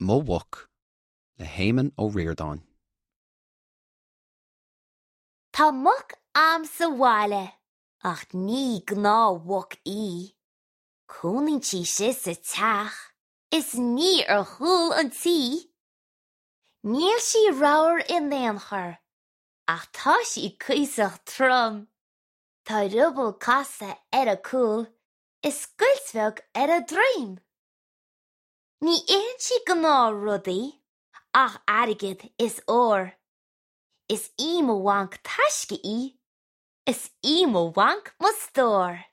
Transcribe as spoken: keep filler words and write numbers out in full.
Mo Bhuc, le Héimen Ó Riordáin. Tá muc am sa bhaile, ach ní gná bhuc í. Cúnainn tí sé sa teach, is ní ar chúl an tí. Níl sí rabhar in néanchar, ach tá sí cuiseach trom. Tá rubal casa ar a cúl, is scuilsbheag ar a dreim. Ní aon sí gná rudaí, ach airgid is ór. Is í mo wank taisce í, is í mo wank mo stór.